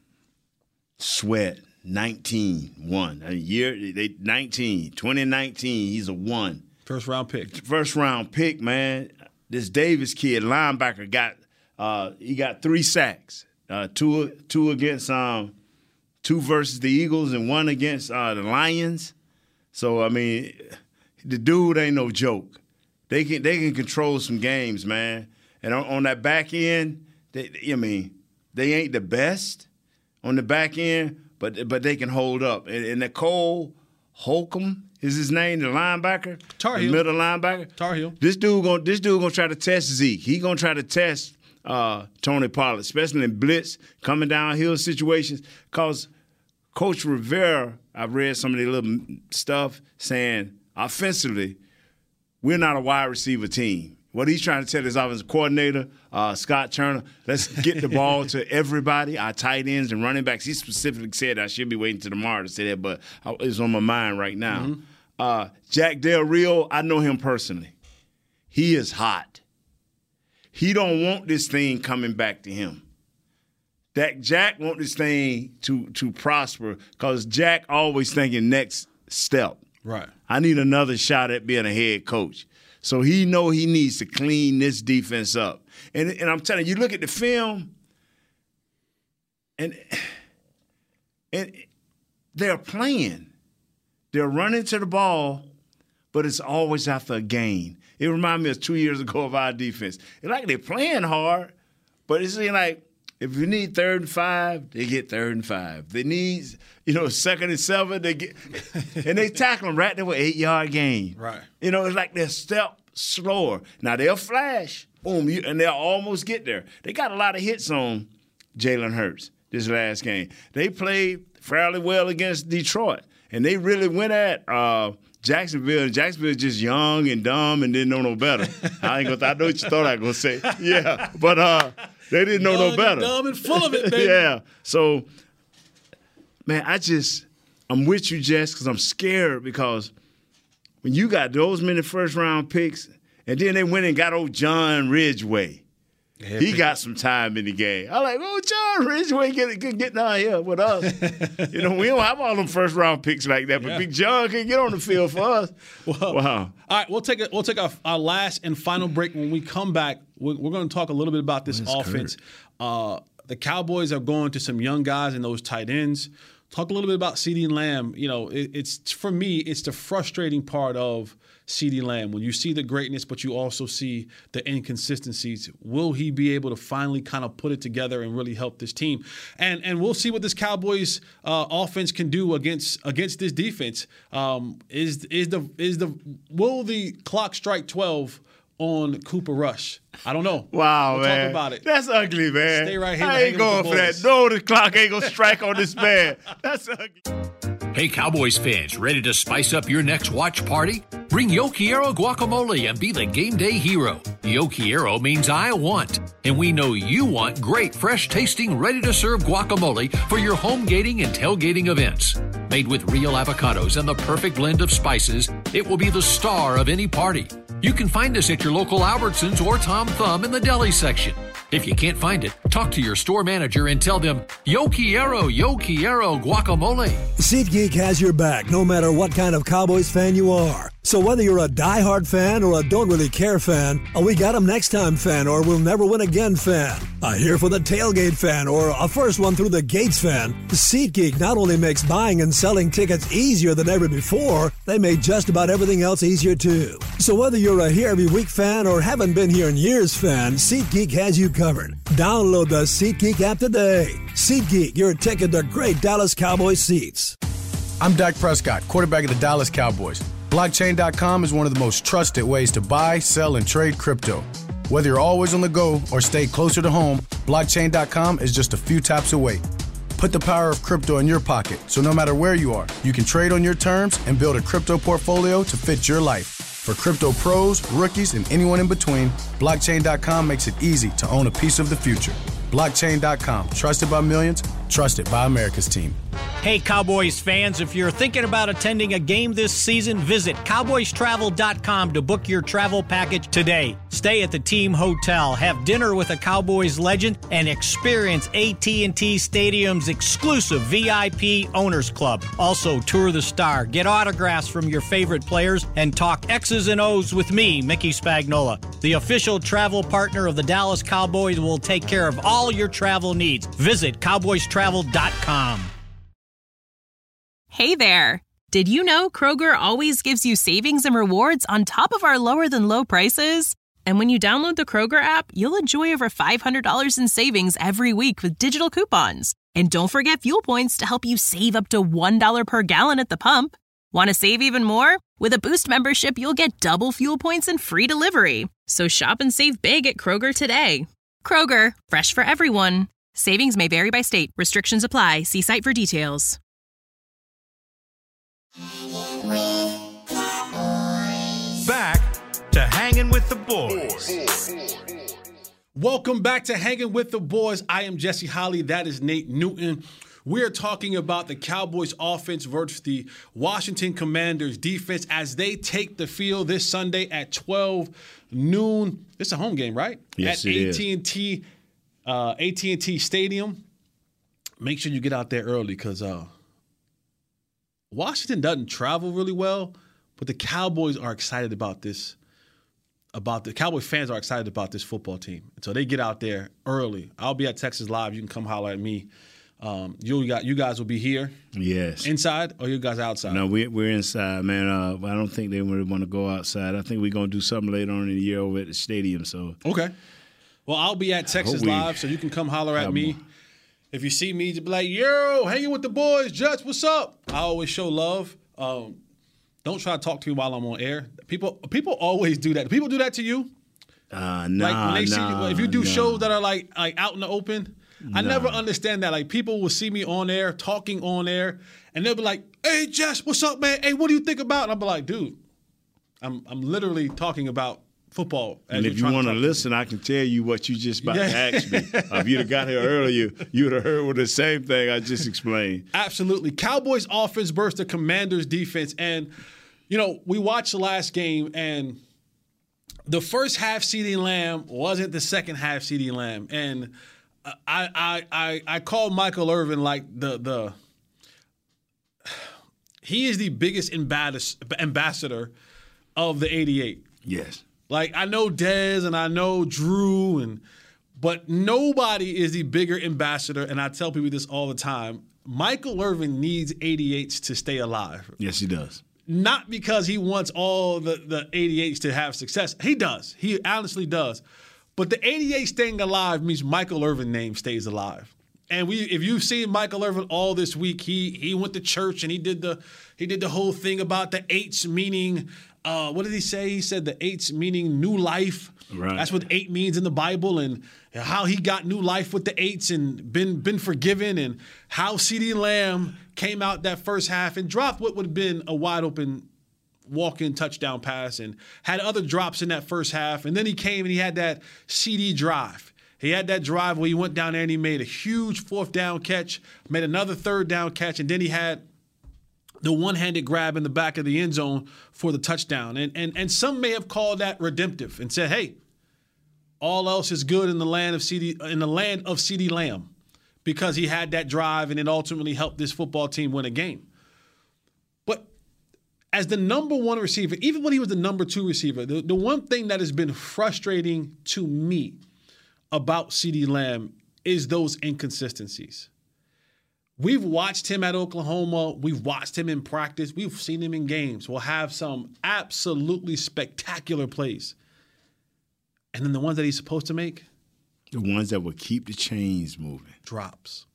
Speaker 6: Sweat, nineteen, one. A year, they nineteen, twenty nineteen, he's a one.
Speaker 5: First round pick.
Speaker 6: First round pick, man. This Davis kid, linebacker, got uh, he got three sacks. Uh, two two against um, two versus the Eagles and one against uh, the Lions. So I mean, the dude ain't no joke. They can they can control some games, man. And on, on that back end, they, I mean, they ain't the best on the back end, but but they can hold up. And, and Nicole Holcomb is his name, the linebacker,
Speaker 5: Tar
Speaker 6: the
Speaker 5: Heel.
Speaker 6: middle linebacker.
Speaker 5: Tar Heel.
Speaker 6: This dude gonna this dude gonna try to test Zeke. He gonna try to test uh, Tony Pollard, especially in blitz, coming downhill situations. Cause Coach Rivera, I've read some of the little stuff saying offensively, we're not a wide receiver team. What he's trying to tell his offensive coordinator, uh, Scott Turner, let's get the ball to everybody, our tight ends and running backs. He specifically said I should be waiting till tomorrow to say that, but it's on my mind right now.
Speaker 5: Mm-hmm.
Speaker 6: Uh, Jack Del Rio, I know him personally. He is hot. He don't want this thing coming back to him. that Jack want this thing to to prosper because Jack always thinking next step.
Speaker 5: Right.
Speaker 6: I need another shot at being a head coach. So he know he needs to clean this defense up. And and I'm telling you, you look at the film, and and they're playing. They're running to the ball, but it's always after a gain. It reminds me of two years ago of our defense. It's like they're playing hard, but it's like if you need third and five, they get third and five. They need, you know, second and seven, they get – and they tackle them right there with eight-yard gain.
Speaker 5: Right.
Speaker 6: You know, it's like they're a step slower. Now, they'll flash, boom, you, and they'll almost get there. They got a lot of hits on Jalen Hurts this last game. They played fairly well against Detroit, and they really went at uh, Jacksonville. And Jacksonville's just young and dumb and didn't know no better. I ain't gonna. I know what you thought I was gonna say. Yeah, but uh, they didn't know
Speaker 5: young
Speaker 6: no better.
Speaker 5: And dumb and full of it, baby.
Speaker 6: Yeah. So, man, I just I'm with you, Jess, because I'm scared because when you got those many first round picks, and then they went and got old John Ridgeway. Yeah, he got some time in the game. I'm like, oh, John Ridgeway get, get, get down here with us. You know, we don't have all them first round picks like that, but yeah. Big John can get on the field for us.
Speaker 5: Well,
Speaker 6: wow.
Speaker 5: All right, we'll take a, we'll take our, our last and final break. When we come back, we're, we're going to talk a little bit about this Where's offense. Uh, the Cowboys are going to some young guys and those tight ends. Talk a little bit about CeeDee Lamb. You know, it, it's for me, it's the frustrating part of CeeDee Lamb. When you see the greatness, but you also see the inconsistencies, will he be able to finally kind of put it together and really help this team? And and we'll see what this Cowboys uh, offense can do against against this defense. Um, is is the is the will the clock strike twelve on Cooper Rush? I don't know.
Speaker 6: Wow,
Speaker 5: we'll
Speaker 6: man.
Speaker 5: Talk about it.
Speaker 6: That's ugly, man.
Speaker 5: Stay right here.
Speaker 6: I ain't going for that. No, the clock ain't going to strike on this man. That's ugly.
Speaker 9: Hey, Cowboys fans, ready to spice up your next watch party? Bring Yo Quiero guacamole and be the game day hero. Yo Quiero means I want, and we know you want great, fresh-tasting, ready-to-serve guacamole for your home gating and tailgating events. Made with real avocados and the perfect blend of spices, it will be the star of any party. You can find us at your local Albertsons or Tom Thumb in the deli section. If you can't find it, talk to your store manager and tell them, Yo Quiero, Yo Quiero guacamole.
Speaker 7: SeatGeek has your back no matter what kind of Cowboys fan you are. So whether you're a diehard fan or a don't really care fan, a we got 'em next time fan or we'll never win again fan, a here for the tailgate fan or a first one through the gates fan, SeatGeek not only makes buying and selling tickets easier than ever before, they made just about everything else easier too. So whether you're a here every week fan or haven't been here in years fan, SeatGeek has you covered. Download the SeatGeek app today. SeatGeek, your ticket to great Dallas Cowboys seats.
Speaker 2: I'm Dak Prescott, quarterback of the Dallas Cowboys. Blockchain dot com is one of the most trusted ways to buy, sell, and trade crypto. Whether you're always on the go or stay closer to home, Blockchain dot com is just a few taps away. Put the power of crypto in your pocket, so no matter where you are, you can trade on your terms and build a crypto portfolio to fit your life. For crypto pros, rookies, and anyone in between, Blockchain dot com makes it easy to own a piece of the future. Blockchain dot com, trusted by millions, trusted by America's team.
Speaker 12: Hey, Cowboys fans, if you're thinking about attending a game this season, visit Cowboys Travel dot com to book your travel package today. Stay at the team hotel, have dinner with a Cowboys legend, and experience A T and T Stadium's exclusive V I P Owners Club. Also, tour the Star, get autographs from your favorite players, and talk X's and O's with me, Mickey Spagnola. The official travel partner of the Dallas Cowboys will take care of all your travel needs. Visit Cowboys Travel dot com.
Speaker 13: Hey there! Did you know Kroger always gives you savings and rewards on top of our lower-than-low prices? And when you download the Kroger app, you'll enjoy over five hundred dollars in savings every week with digital coupons. And don't forget fuel points to help you save up to one dollar per gallon at the pump. Want to save even more? With a Boost membership, you'll get double fuel points and free delivery. So shop and save big at Kroger today. Kroger, fresh for everyone. Savings may vary by state. Restrictions apply. See site for details.
Speaker 1: Back to Hanging with the Boys.
Speaker 5: Welcome back to Hanging with the Boys. I am Jesse Holly. That is Nate Newton. We're talking about the Cowboys offense versus the Washington Commanders defense as they take the field this Sunday at twelve noon. It's a home game, right?
Speaker 6: Yes,
Speaker 5: at
Speaker 6: it
Speaker 5: A T and T, uh, A T and T Stadium. make sure you get out there early because uh, Washington doesn't travel really well, but the Cowboys are excited about this. About the Cowboy fans are excited about this football team, so they get out there early. I'll be at Texas Live. You can come holler at me. Um, you got you guys will be here.
Speaker 6: Yes.
Speaker 5: Inside or you guys outside?
Speaker 6: No, we we're inside, man. Uh, I don't think they really want to go outside. I think we're gonna do something later on in the year over at the stadium. So
Speaker 5: okay. Well, I'll be at Texas
Speaker 6: we
Speaker 5: Live, so you can come holler at me.
Speaker 6: more.
Speaker 5: If you see me, just be like, "Yo, hanging with the boys, Jets, what's up?" I always show love. Um, Don't try to talk to me while I'm on air. People people always do that. People do that to you?
Speaker 6: Uh, nah,
Speaker 5: like when they see
Speaker 6: nah,
Speaker 5: you, if you do
Speaker 6: nah.
Speaker 5: shows that are like like out in the open, I
Speaker 6: Nah.
Speaker 5: never understand that. Like people will see me on air, talking on air, and they'll be like, "Hey, Jess, what's up, man? Hey, what do you think about?" And I'll be like, "Dude, I'm I'm literally talking about football."
Speaker 6: And if you want to listen, I can tell you what you just about
Speaker 5: Yeah.
Speaker 6: to ask me. Uh, if you'd have got here earlier, you would have heard with the same thing I just explained.
Speaker 5: Absolutely. Cowboys offense versus the Commanders defense. And, you know, we watched the last game, and the first half CeeDee Lamb wasn't the second half CeeDee Lamb. And I I I, I call Michael Irvin like the the he is the biggest ambas- ambassador of the eighty-eight.
Speaker 6: Yes.
Speaker 5: Like I know Dez and I know Drew, and but nobody is the bigger ambassador. And I tell people this all the time. Michael Irvin needs eighty-eights to stay alive.
Speaker 6: Yes, he does.
Speaker 5: Not because he wants all the, the eighty-eights to have success. He does. He honestly does. But the eighty-eight staying alive means Michael Irvin's name stays alive. And we, if you've seen Michael Irvin all this week, he he went to church and he did the he did the whole thing about the eights meaning. Uh, what did he say? He said the eights meaning new life.
Speaker 6: Right.
Speaker 5: That's what eight means in the Bible, and how he got new life with the eights and been been forgiven, and how CeeDee Lamb came out that first half and dropped what would have been a wide open walk-in touchdown pass, and had other drops in that first half. And then he came and he had that C D drive. He had that drive where he went down there and he made a huge fourth down catch, made another third down catch, and then he had the one-handed grab in the back of the end zone for the touchdown. And and and some may have called that redemptive and said, hey, all else is good in the land of CD in the land of CeeDee Lamb, because he had that drive and it ultimately helped this football team win a game. But as the number one receiver, even when he was the number two receiver, the, the one thing that has been frustrating to me about CeeDee Lamb is those inconsistencies. We've watched him at Oklahoma. We've watched him in practice. We've seen him in games. We'll have some absolutely spectacular plays. And then the ones that he's supposed to make?
Speaker 6: The ones that will keep the chains moving.
Speaker 5: Drops.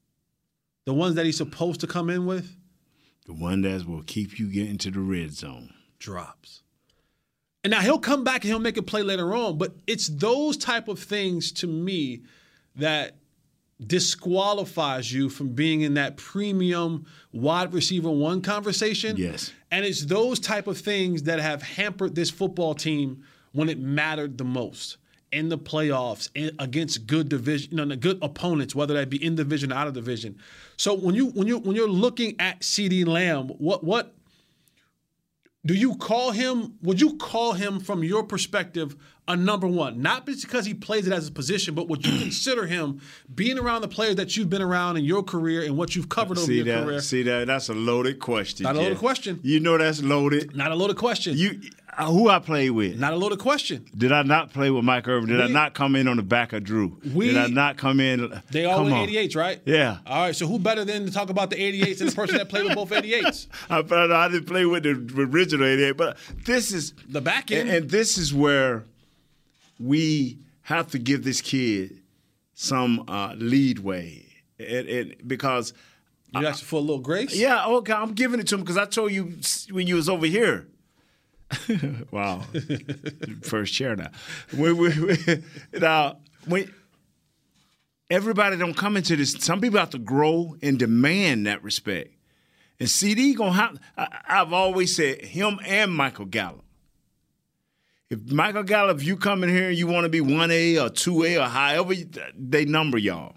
Speaker 5: The ones that he's supposed to come in with?
Speaker 6: The one that will keep you getting to the red zone.
Speaker 5: Drops. And now he'll come back and he'll make a play later on, but it's those type of things to me that disqualifies you from being in that premium wide receiver one conversation.
Speaker 6: Yes.
Speaker 5: And it's those type of things that have hampered this football team when it mattered the most in the playoffs, in, against good division, you know, good opponents, whether that be in division or out of division. So when you when you when you're looking at CeeDee Lamb, what what do you call him? Would you call him, from your perspective, a number one? Not because he plays it as a position, but would you consider him, being around the players that you've been around in your career and what you've covered over
Speaker 6: see
Speaker 5: your
Speaker 6: that,
Speaker 5: career?
Speaker 6: See that? That's a loaded question.
Speaker 5: Not a loaded
Speaker 6: Jeff.
Speaker 5: question.
Speaker 6: You know that's loaded.
Speaker 5: Not a loaded question.
Speaker 6: You uh, who I played with?
Speaker 5: Not a loaded question.
Speaker 6: Did I not play with Mike Irvin? Did
Speaker 5: We-
Speaker 6: I not come in on the back of Drew?
Speaker 5: We-
Speaker 6: Did I not come in?
Speaker 5: They all
Speaker 6: come
Speaker 5: win
Speaker 6: on.
Speaker 5: eighty-eights, right?
Speaker 6: Yeah.
Speaker 5: All right, so who better than to talk about the eighty-eights than the person that played with both eighty-eights?
Speaker 6: I, I didn't play with the original eighty-eight, but this is
Speaker 5: the back end.
Speaker 6: And, and this is where we have to give this kid some uh, leadway, it, it, because
Speaker 5: you asked for a little grace.
Speaker 6: Yeah, okay, I'm giving it to him because I told you when you was over here. Wow, first chair now. When, we, now, when everybody don't come into this, some people have to grow and demand that respect. And CeeDee gonna have. I, I've always said him and Michael Gallup. If Michael Gallup, if you come in here and you want to be one A or two A or however you, they number y'all,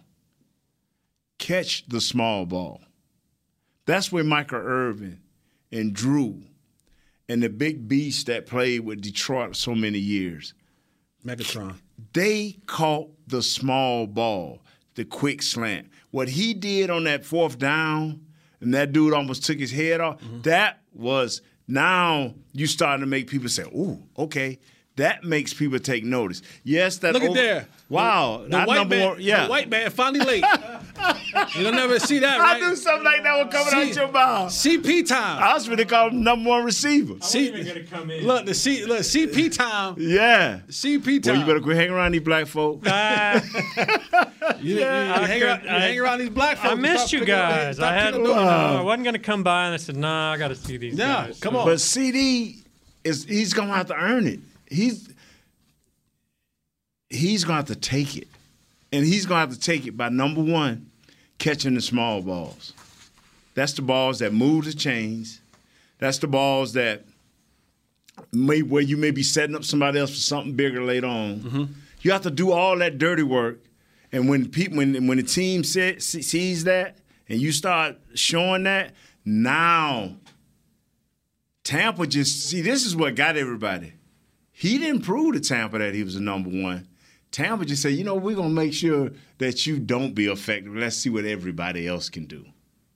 Speaker 6: catch the small ball. That's where Michael Irvin and Drew and the big beast that played with Detroit so many years,
Speaker 5: Megatron,
Speaker 6: they caught the small ball. the quick slant. What he did on that fourth down, and that dude almost took his head off, mm-hmm. that was now you starting to make people say, ooh, okay. That makes people take notice. Yes, that
Speaker 5: Look
Speaker 6: over-
Speaker 5: at there.
Speaker 6: Wow.
Speaker 5: The, the, white man,
Speaker 6: one, yeah.
Speaker 5: the white man finally late. You don't never see that, right?
Speaker 6: I knew something like that was coming
Speaker 5: C-
Speaker 6: out your mouth.
Speaker 5: C P time.
Speaker 6: I was going to call him number one receiver.
Speaker 5: C-
Speaker 14: I wasn't even come in.
Speaker 5: Look, the C, look, C P time.
Speaker 6: Yeah.
Speaker 5: C P time.
Speaker 6: Well, you better quit hanging around these black folk.
Speaker 14: Uh,
Speaker 5: you,
Speaker 14: yeah,
Speaker 5: you, you, hang, around, you
Speaker 14: I,
Speaker 5: hang around these black folks.
Speaker 14: I missed you guys. I had. No, I wasn't going to come by, and I said, "Nah, I got to see these
Speaker 5: yeah,
Speaker 14: guys."
Speaker 5: come on.
Speaker 6: But C D is he's going to have to earn it. He's he's going to have to take it, and he's going to have to take it by number one, catching the small balls. That's the balls that move the chains. That's the balls that may where you may be setting up somebody else for something bigger later on. Mm-hmm. You have to do all that dirty work, and when people when when the team see, sees that and you start showing that, now Tampa just see this is what got everybody. He didn't prove to Tampa that he was the number one. Tampa just said, you know, we're gonna make sure that you don't be effective. Let's see what everybody else can do.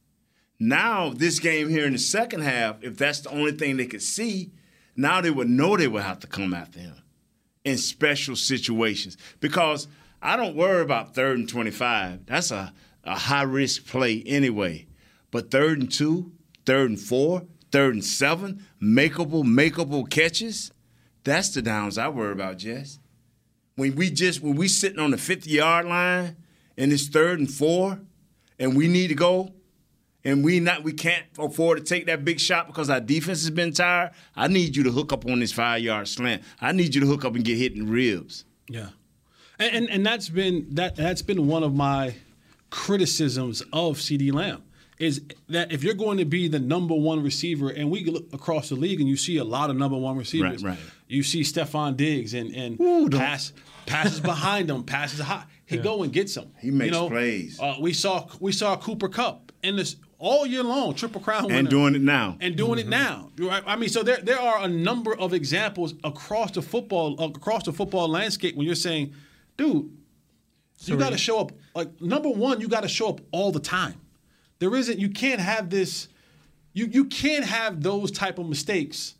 Speaker 6: Now, this game here in the second half, if that's the only thing they could see, now they would know they would have to come after him in special situations. Because I don't worry about third and twenty-five. That's a, a high-risk play anyway. But third and two, third and four, third and seven, makeable, makeable catches, that's the downs I worry about, Jess. When we just when we sitting on the fifty-yard line and it's third and four and we need to go, and we not we can't afford to take that big shot because our defense has been tired, I need you to hook up on this five-yard slant. I need you to hook up and get hit in the ribs.
Speaker 5: Yeah. And, and and that's been that that's been one of my criticisms of CeeDee Lamb is that if you're going to be the number one receiver, and we look across the league and you see a lot of number one receivers.
Speaker 6: Right, right.
Speaker 5: You see Stephon Diggs and, and
Speaker 6: Ooh,
Speaker 5: pass passes behind him, passes high. He yeah. go and gets them.
Speaker 6: He makes
Speaker 5: you know,
Speaker 6: plays.
Speaker 5: Uh, we saw we saw Cooper Kupp in this all year long, Triple Crown winner.
Speaker 6: And doing it now.
Speaker 5: And doing mm-hmm. it now. I mean, so there there are a number of examples across the football across the football landscape when you're saying, dude, you got to show up. Like number one, you got to show up all the time. There isn't. You can't have this. You you can't have those type of mistakes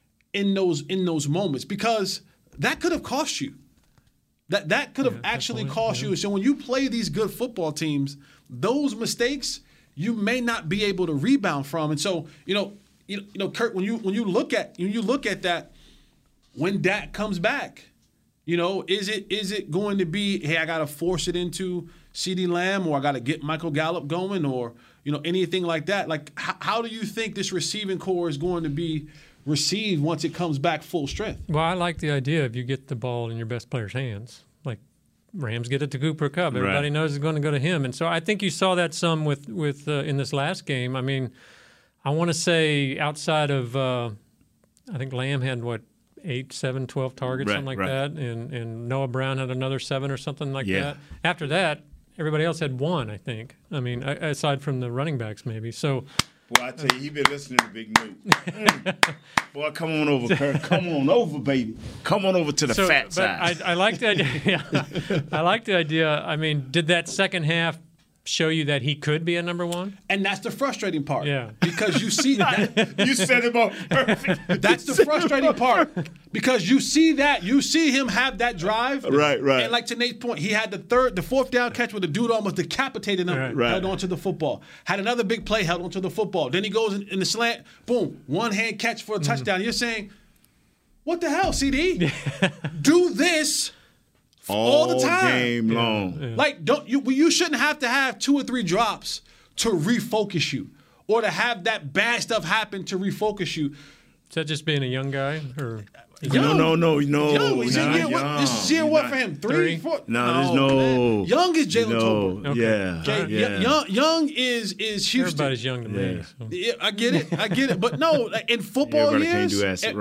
Speaker 5: in those in those moments because that could have cost you. That that could have yeah, actually cost yeah. you. So when you play these good football teams, those mistakes you may not be able to rebound from. And so you know you know, you know Kurt, when you when you look at when you look at that, when Dak comes back, you know, is it is it going to be, hey, I got to force it into CeeDee Lamb, or I got to get Michael Gallup going, or you know anything like that? Like, h- how do you think this receiving core is going to be received once it comes back full strength?
Speaker 14: Well, I like the idea of you get the ball in your best player's hands. Like Rams get it to Cooper Kupp. Everybody right. knows it's going to go to him. And so I think you saw that some with, with uh, in this last game. I mean, I want to say outside of uh, I think Lamb had, what, eight, seven, twelve targets, right, something like right. that. And, and Noah Brown had another seven or something like
Speaker 6: yeah.
Speaker 14: that. After that, everybody else had one, I think. I mean, aside from the running backs maybe. So –
Speaker 6: Boy, I tell you, you been listening to Big Noot. Mm. Boy, come on over, Kurt. Come on over, baby. Come on over to the
Speaker 14: so,
Speaker 6: fat
Speaker 14: but
Speaker 6: side.
Speaker 14: I, I like the idea. I like the idea. I mean, did that second half show you that he could be a number one?
Speaker 5: And that's the frustrating part.
Speaker 14: Yeah.
Speaker 5: Because you see that.
Speaker 6: You set him up perfect.
Speaker 5: That's the frustrating part. Because you see that. You see him have that drive.
Speaker 6: Right, right.
Speaker 5: And like to Nate's point, he had the third, the fourth down catch where the dude almost decapitated him,
Speaker 14: right,
Speaker 6: right.
Speaker 5: held onto the football. Had another big play, held onto the football. Then he goes in, in the slant, boom, one hand catch for a touchdown. Mm-hmm. You're saying, what the hell, C D? Do this all, all the time,
Speaker 6: game long.
Speaker 14: Yeah, yeah.
Speaker 5: Like, don't you? You shouldn't have to have two or three drops to refocus you, or to have that bad stuff happen to refocus you.
Speaker 14: Is that just being a young guy, or?
Speaker 6: Young. No, no, no, no.
Speaker 5: Young. Is year, what, this is year what for him? Three,
Speaker 14: Three?
Speaker 5: four?
Speaker 6: No, no, there's no.
Speaker 5: Man. Young is Jalen
Speaker 6: no,
Speaker 5: Tolbert.
Speaker 14: Okay.
Speaker 6: Yeah,
Speaker 5: Okay,
Speaker 6: yeah.
Speaker 5: Young, young is is Houston.
Speaker 14: Everybody's young to me.
Speaker 6: Yeah.
Speaker 14: So.
Speaker 5: Yeah, I get it. I get it. But no, like, in football
Speaker 6: Everybody
Speaker 5: years,
Speaker 6: can't do acid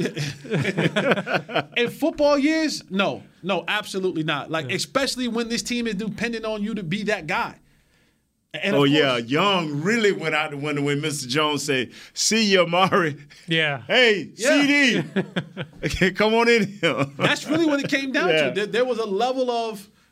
Speaker 5: in, in football years, no, no, absolutely not. Like, yeah. especially when this team is dependent on you to be that guy. And
Speaker 6: oh,
Speaker 5: course,
Speaker 6: yeah. Young really went out the window when Mister Jones said, see you, Amari.
Speaker 14: Yeah.
Speaker 6: Hey,
Speaker 5: yeah.
Speaker 6: C D. Okay, come on in here.
Speaker 5: That's really what it came down
Speaker 6: yeah.
Speaker 5: to. There, there was a level of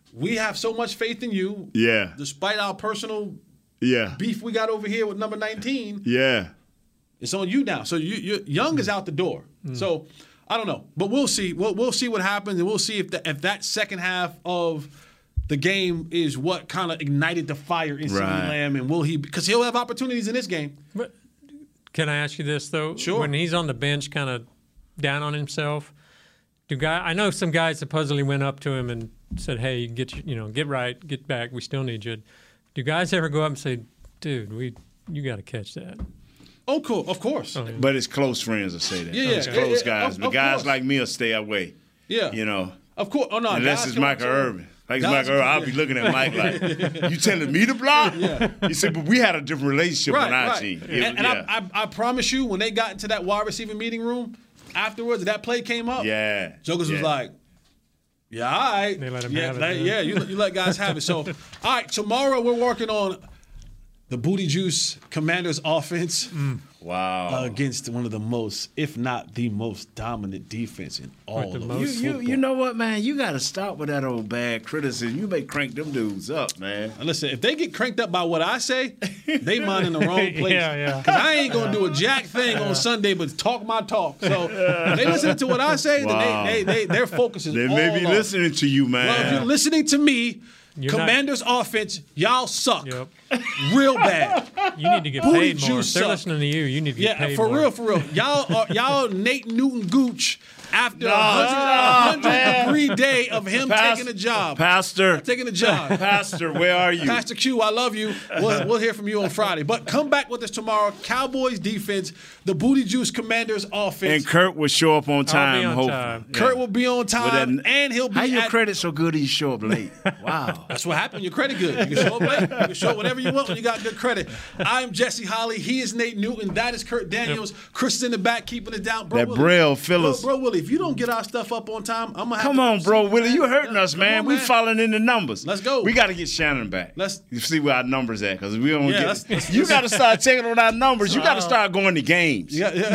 Speaker 5: we have so much faith in you.
Speaker 6: Yeah.
Speaker 5: Despite our personal
Speaker 6: yeah.
Speaker 5: beef we got over here with number nineteen.
Speaker 6: Yeah. It's
Speaker 5: on you now. So you, you Young is out the door. Mm. So I don't know, but we'll see. We'll we'll see what happens, and we'll see if the, if that second half of the game is what kind of ignited the fire in CeeDee
Speaker 6: right.
Speaker 5: Lamb, and will he? Because he'll have opportunities in this game.
Speaker 14: But can I ask you this though?
Speaker 5: Sure.
Speaker 14: When he's on the bench, kind of down on himself, do guy? I know some guys supposedly went up to him and said, "Hey, get you, you know, get right, get back. We still need you." Do guys ever go up and say, "Dude, we you got to catch that"?
Speaker 5: Oh, cool. Of course.
Speaker 6: Oh, yeah. But it's close friends that say that.
Speaker 5: Yeah, yeah.
Speaker 6: It's close
Speaker 5: yeah, yeah.
Speaker 6: guys.
Speaker 5: Of,
Speaker 6: but
Speaker 5: of
Speaker 6: guys
Speaker 5: course.
Speaker 6: like me will stay away.
Speaker 5: Yeah.
Speaker 6: You know.
Speaker 5: Of course. Oh, no.
Speaker 6: Unless it's Michael Irvin. Like it's Michael Irvin, I'll be looking at Mike like, you telling me to block?
Speaker 5: Yeah.
Speaker 6: He said, but we had a different relationship
Speaker 5: right,
Speaker 6: on our
Speaker 5: right.
Speaker 6: team.
Speaker 5: And,
Speaker 6: It,
Speaker 5: and
Speaker 6: yeah.
Speaker 5: I, I, I promise you, when they got into that wide receiver meeting room, afterwards, that play came up.
Speaker 6: Yeah.
Speaker 5: Jokers
Speaker 6: yeah.
Speaker 5: was like, yeah, all right.
Speaker 14: They let him
Speaker 5: yeah,
Speaker 14: have it.
Speaker 5: let, yeah, you, you let guys have it. So, all right, tomorrow we're working on the Booty Juice Commanders offense.
Speaker 6: Mm. Wow.
Speaker 5: Uh, against one of the most, if not the most dominant defense in all of
Speaker 6: you,
Speaker 5: football.
Speaker 6: you, you know what, man? You got to stop with that old bad criticism. You may crank them dudes up, man.
Speaker 5: Listen, if they get cranked up by what I say, they mind in the wrong place.
Speaker 14: yeah, yeah.
Speaker 5: Because I ain't going to do a jack thing on Sunday but talk my talk. So if they listen to what I say,
Speaker 6: Wow.
Speaker 5: then they, they, they, their focus is
Speaker 6: They
Speaker 5: all
Speaker 6: may be
Speaker 5: on.
Speaker 6: listening to you, man.
Speaker 5: Well, if you're listening to me,
Speaker 14: You're
Speaker 5: Commanders offense, y'all suck.
Speaker 14: Yep.
Speaker 5: Real bad.
Speaker 14: You need to get
Speaker 5: Booty
Speaker 14: paid more.
Speaker 5: juice
Speaker 14: They're
Speaker 5: suck.
Speaker 14: listening to you. You need to
Speaker 5: Yeah,
Speaker 14: get paid
Speaker 5: for
Speaker 14: more.
Speaker 5: real, for real. Y'all are y'all Nate Newton Gooch after
Speaker 6: No,
Speaker 5: a hundred,
Speaker 6: no,
Speaker 5: a
Speaker 6: man.
Speaker 5: hundred degree day of him
Speaker 6: Pas-
Speaker 5: taking a job.
Speaker 6: Pastor.
Speaker 5: Taking a job.
Speaker 6: Pastor, where are you?
Speaker 5: Pastor Q, I love you. We'll, we'll hear from you on Friday. But come back with us tomorrow. Cowboys defense, the Booty Juice Commanders offense.
Speaker 6: And Kurt will show up on time,
Speaker 14: on
Speaker 6: hopefully.
Speaker 14: time.
Speaker 5: Kurt
Speaker 6: Yeah.
Speaker 5: will be on time,
Speaker 6: With that-
Speaker 5: and he'll be
Speaker 6: How your
Speaker 5: at-
Speaker 6: credit so good you show up late? Wow.
Speaker 5: That's what happened. Your credit good. You can show up late. You can show up whatever you want when you got good credit. I'm Jesse Holly. He is Nate Newton. That is Kurt Daniels. Chris is in the back keeping it down. Bro,
Speaker 6: That
Speaker 5: Willie.
Speaker 6: Braille Phyllis.
Speaker 5: Bro, bro, Willie, if you don't get our stuff up on time, I'm gonna have
Speaker 6: Come
Speaker 5: to
Speaker 6: on, bro,
Speaker 5: see,
Speaker 6: Willie.
Speaker 5: man.
Speaker 6: You hurting us,
Speaker 5: Come
Speaker 6: man.
Speaker 5: on,
Speaker 6: We falling in the numbers.
Speaker 5: Let's go.
Speaker 6: We got to get Shannon back.
Speaker 5: Let's
Speaker 6: You see where our numbers at, because we don't
Speaker 5: Yeah,
Speaker 6: get.
Speaker 5: let's- let's-
Speaker 6: you got to start checking on our numbers. You got to
Speaker 5: Uh,
Speaker 6: start going to games.
Speaker 5: Yeah, yeah.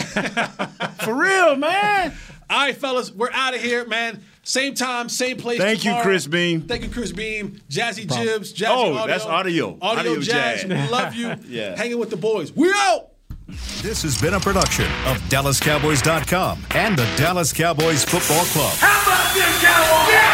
Speaker 6: For real, man.
Speaker 5: All right, fellas, we're out of here, man. Same time, same place.
Speaker 6: Thank you,
Speaker 5: tomorrow.
Speaker 6: Chris Beam.
Speaker 5: Thank you, Chris Beam. Jazzy Jibs, Jazzy
Speaker 6: Oh,
Speaker 5: Audio.
Speaker 6: that's audio.
Speaker 5: Audio,
Speaker 6: Audio
Speaker 5: Jazz.
Speaker 6: Jazz.
Speaker 5: We love you.
Speaker 6: Yeah.
Speaker 5: Hanging with the boys. We out.
Speaker 1: This has been a production of Dallas Cowboys dot com and the Dallas Cowboys Football Club.
Speaker 3: How about this, Cowboys?